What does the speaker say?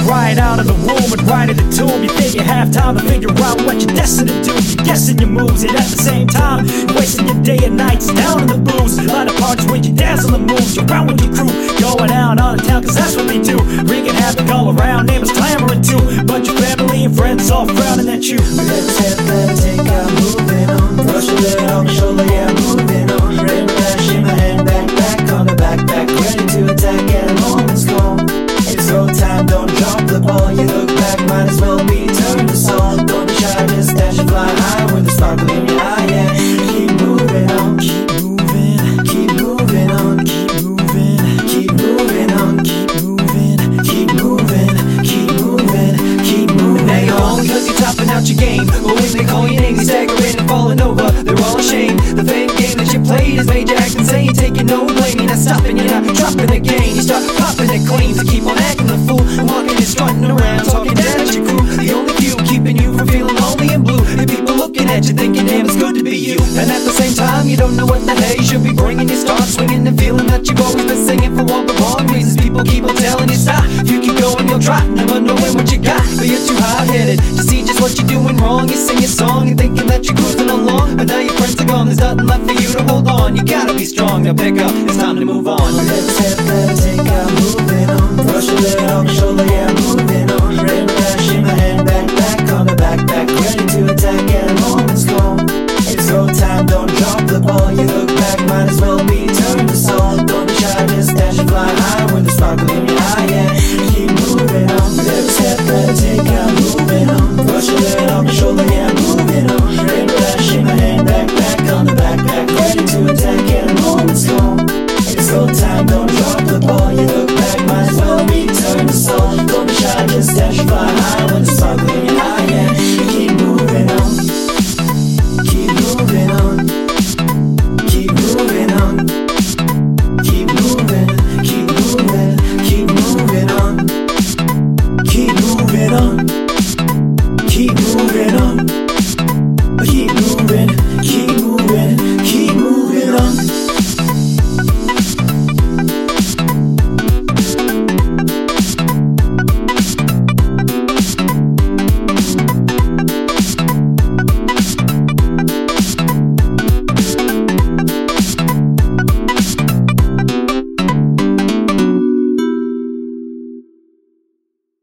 right out of the womb and right in the tomb. You think you have time to figure out what you're destined to do. You're guessing your moves, and at the same time you're wasting your day and nights down in the booze. A lot of parties when you dance on the moves. You're around with your crew, going out on the town, cause that's what we do. Wreaking havoc all around, neighbors clamoring too. Bunch of family and friends all frowning at you. Let's take out, moving on. Brush a little on my shoulder, yeah, moving on. Red flash in my hand, back on the backpack, ready to attack at a moment's call. It's road time, don't drop the ball. You look back, might as well be turned to song. Don't be shy, just dash and fly high with the sparkle in your eye, yeah. Keep moving on, keep moving, keep moving on, keep moving, keep moving on, keep moving, keep moving, keep moving, keep moving. Now you're on cause you're topping out your game. But when they call your name, you're staggering and falling over. They're all ashamed. The fame game that you played has made you act insane. Taking no blame, you're not stopping, you're not dropping again. You start popping the claims to keep on acting the fool. Walking and strutting around, talking down at your crew. The only few keeping you from feeling lonely and blue. And people looking at you thinking, damn, it's good to be you. And at the same time, you don't know what the hell you should be bringing. You start swinging and feeling that you've always been singing for all the wrong reasons. People keep on telling you stop. If you keep going, you'll drop, never knowing what you got. But you're too hard-headed to see just what you're doing wrong. You sing your song and thinking that you're cruising along, but now your friends are gone, there's nothing left for you to hold on. You gotta be strong, now pick up, it's time to move on. Let's take out, moving on. Brush a little on my shoulder, yeah, moving